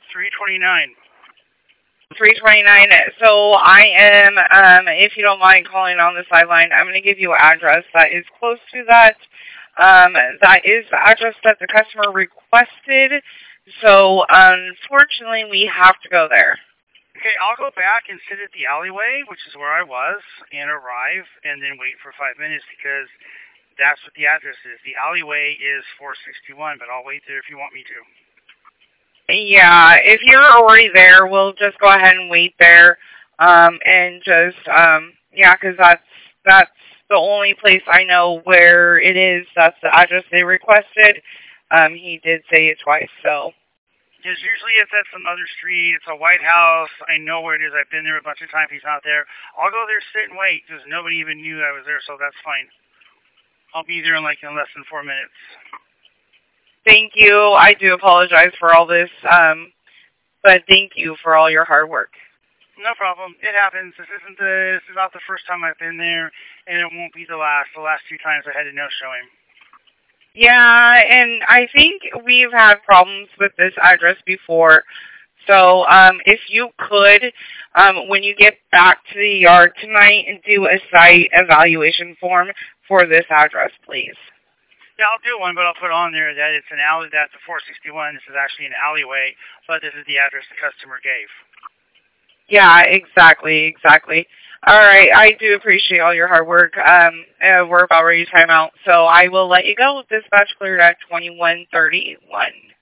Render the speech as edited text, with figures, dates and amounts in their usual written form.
329. 329. So I am, if you don't mind calling on the sideline, I'm going to give you an address that is close to that. That is the address that the customer requested. So unfortunately, we have to go there. Okay, I'll go back and sit at the alleyway, which is where I was, and arrive, and then wait for 5 minutes because that's what the address is. The alleyway is 461, but I'll wait there if you want me to. Yeah, if you're already there, we'll just go ahead and wait there, and just, yeah, because that's the only place I know where it is. That's the address they requested. He did say it twice, so. Because usually it's at some other street. It's a White House. I know where it is. I've been there a bunch of times. He's not there. I'll go there, sit and wait, because nobody even knew I was there, so that's fine. I'll be there in less than 4 minutes. Thank you. I do apologize for all this, but thank you for all your hard work. No problem. It happens. This is not the first time I've been there, and it won't be the last. The last 2 times I had a no-show him. Yeah, and I think we've had problems with this address before. So if you could, when you get back to the yard tonight, and do a site evaluation form for this address, please. Yeah, I'll do one, but I'll put on there that it's an alley. That's a 461. This is actually an alleyway, but this is the address the customer gave. Yeah, exactly. All right, I do appreciate all your hard work. We're about ready to time out, so I will let you go. Dispatch cleared at 21:31.